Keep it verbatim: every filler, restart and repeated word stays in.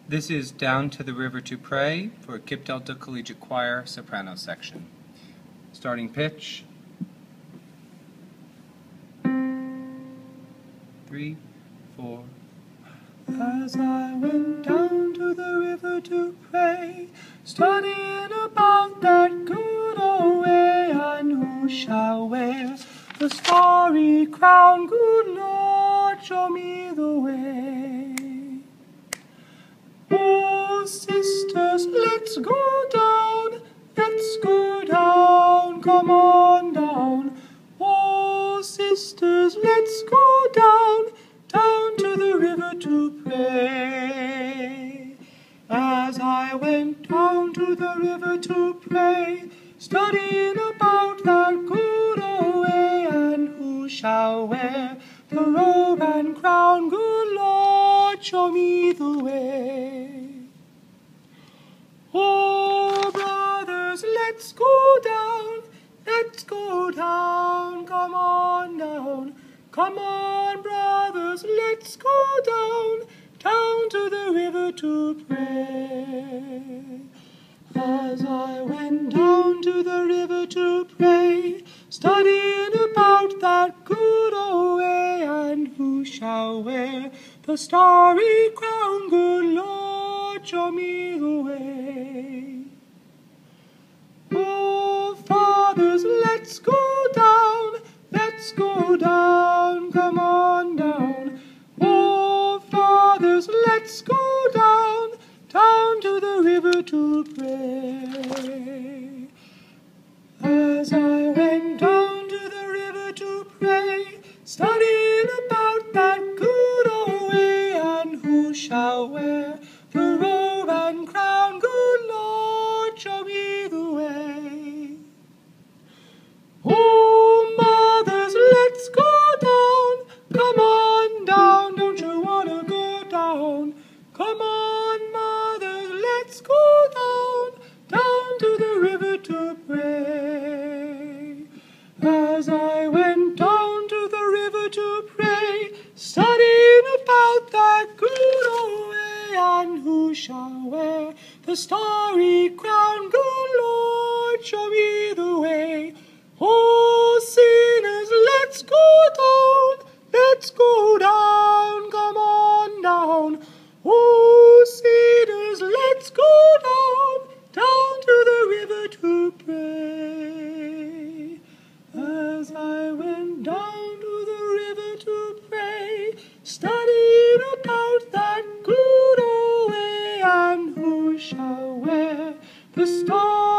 This is Down to the River to Pray for Kip Delta Collegiate Choir soprano section. Starting pitch. Three, four. As I went down to the river to pray, studying about that good old way, and who shall wear the starry crown? Good Lord, show me the way. Oh, sisters, let's go down, let's go down, come on down. Oh, sisters, let's go down, down to the river to pray. As I went down to the river to pray, studying about that good old way, and who shall wear the robe and crown? Good Lord, show me the way. Oh, brothers, let's go down, let's go down, come on down. Come on, brothers, let's go down, down to the river to pray. As I went down to the river to pray, studying about that good old way, and who shall wear the starry crown? Good Lord, show me the way. Oh, fathers, let's go down, let's go down, come on down. Oh, fathers, let's go down, down to the river to pray. As I went down to the river to pray, studying about that good old way, and who shall wear the robe and crown? Good Lord, show me the way. Oh, mothers, let's go down, come on down, don't you wanna go down? Come on, mothers, let's go down, down to the river to pray. As I went down to the river to pray, studying about that good old way, and who shall wear the starry crown? Good Lord, show me the way. Oh, sinners, let's go down, let's go down, come on down. Oh, sinners, let's go down, down to the river to pray. As I went down to the river to pray, studying about that good old way, and who shall wear the star?